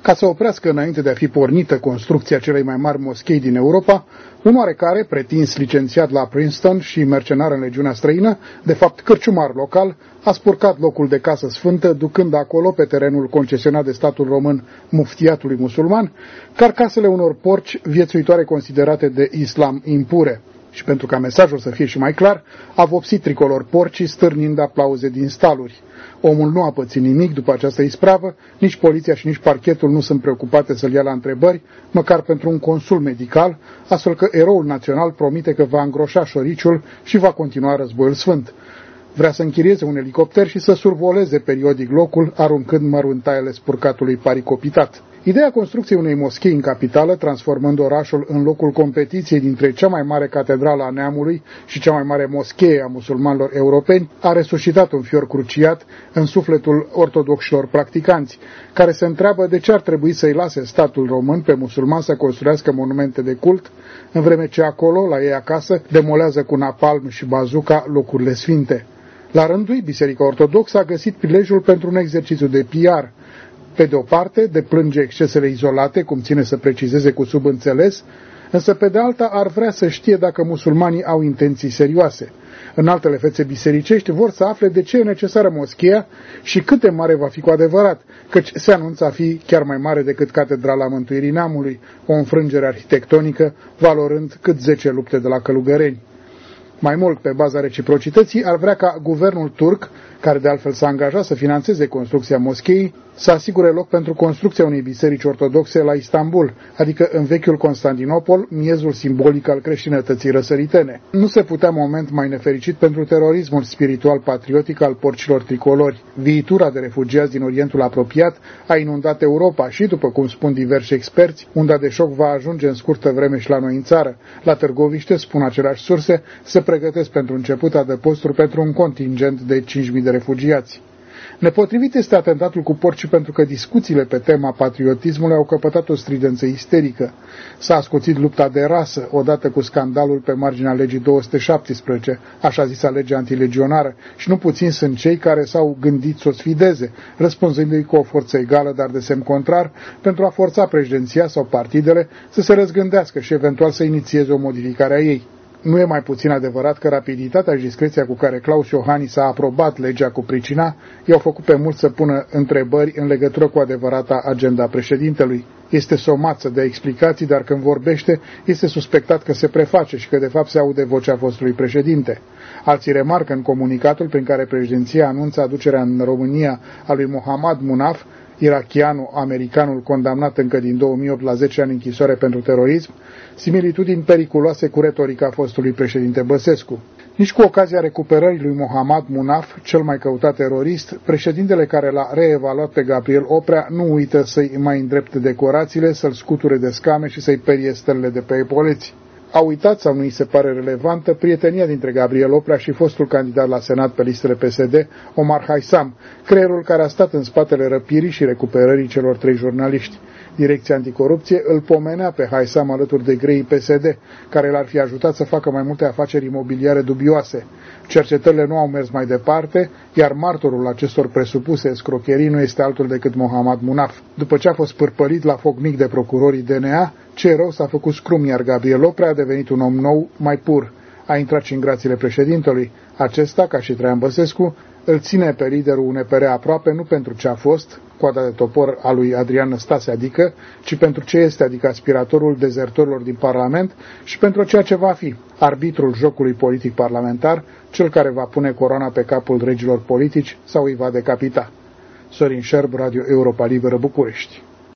ca să oprească înainte de a fi pornită construcția celei mai mari moschei din Europa, un oarecare, pretins licențiat la Princeton și mercenar în legiunea străină, de fapt cârciumar local, a spurcat locul de casă sfântă, ducând acolo, pe terenul concesionat de statul român muftiatului musulman, carcasele unor porci viețuitoare considerate de islam impure. Și pentru ca mesajul să fie și mai clar, a vopsit tricolor porcii, stârnind aplauze din staluri. Omul nu a pățit nimic după această ispravă, nici poliția și nici parchetul nu sunt preocupate să-l ia la întrebări, măcar pentru un consul medical, astfel că eroul național promite că va îngroșa șoriciul și va continua războiul sfânt. Vrea să închirieze un elicopter și să survoleze periodic locul, aruncând măruntaiele spurcatului paricopitat. Ideea construcției unei moschei în capitală, transformând orașul în locul competiției dintre cea mai mare catedrală a neamului și cea mai mare moschee a musulmanilor europeni, a resuscitat un fior cruciat în sufletul ortodoxilor practicanți, care se întreabă de ce ar trebui să-i lase statul român pe musulmani să construiască monumente de cult, în vreme ce acolo, la ei acasă, demolează cu napalm și bazuca locurile sfinte. La rândul ei, Biserica Ortodoxă a găsit prilejul pentru un exercițiu de PR. Pe de o parte, deplânge excesele izolate, cum ține să precizeze cu subînțeles, însă pe de alta ar vrea să știe dacă musulmanii au intenții serioase. În altele fețe bisericești vor să afle de ce e necesară moscheea și cât de mare va fi cu adevărat, căci se anunță a fi chiar mai mare decât Catedrala Mântuirii Neamului, o înfrângere arhitectonică valorând cât 10 lupte de la Călugăreni. Mai mult, pe baza reciprocității, ar vrea ca guvernul turc, care de altfel s-a angajat să financeze construcția moscheii, să asigure loc pentru construcția unei biserici ortodoxe la Istanbul, adică în vechiul Constantinopol, miezul simbolic al creștinătății răsăritene. Nu se putea moment mai nefericit pentru terorismul spiritual patriotic al porcilor tricolori. Viitura de refugiați din Orientul apropiat a inundat Europa și, după cum spun diversi experți, unda de șoc va ajunge în scurtă vreme și la noi în țară. La Târgoviște, spun aceleași surse, se pregătesc pentru început adăposturi pentru un contingent de 5.000 de refugiați. Nepotrivit este atentatul cu porcii pentru că discuțiile pe tema patriotismului au căpătat o stridență isterică. S-a ascuțit lupta de rasă, odată cu scandalul pe marginea legii 217, așa zisa lege antilegionară, și nu puțini sunt cei care s-au gândit să o sfideze, răspunzându-i cu o forță egală, dar de semn contrar, pentru a forța președinția sau partidele să se răzgândească și eventual să inițieze o modificare a ei. Nu e mai puțin adevărat că rapiditatea și discreția cu care Claus Iohannis a aprobat legea cu pricina i-au făcut pe mulți să pună întrebări în legătură cu adevărata agenda președintelui. Este somat să dea explicații, dar când vorbește, este suspectat că se preface și că de fapt se aude vocea fostului președinte. Alții remarcă în comunicatul prin care președinția anunță aducerea în România a lui Mohammad Munaf, irachianul-americanul condamnat încă din 2008 la 10 ani închisoare pentru terorism, similitudini periculoase cu retorica fostului președinte Băsescu. Nici cu ocazia recuperării lui Mohammad Munaf, cel mai căutat terorist, președintele care l-a reevaluat pe Gabriel Oprea nu uită să-i mai îndrepte decorațiile, să-l scuture de scame și să-i perie stelele de pe epoleți. A uitat sau nu îi se pare relevantă prietenia dintre Gabriel Oprea și fostul candidat la Senat pe listele PSD, Omar Haisam, creierul care a stat în spatele răpirii și recuperării celor 3 jurnaliști. Direcția Anticorupție îl pomenea pe Haisam alături de greii PSD, care l-ar fi ajutat să facă mai multe afaceri imobiliare dubioase. Cercetările nu au mers mai departe, iar martorul acestor presupuse escrocherii nu este altul decât Mohammad Munaf. După ce a fost pârpălit la foc mic de procurorii DNA, ce rău s-a făcut scrum, iar Gabriel Oprea a devenit un om nou, mai pur. A intrat și în grațiile președintelui. Acesta, ca și Traian Băsescu, îl ține pe liderul UNPR aproape nu pentru ce a fost, coada de topor a lui Adrian Năstase, adică, ci pentru ce este, adică aspiratorul dezertorilor din Parlament, și pentru ceea ce va fi, arbitrul jocului politic parlamentar, cel care va pune coroana pe capul regilor politici sau îi va decapita. Sorin Șerb, Radio Europa Liberă, București.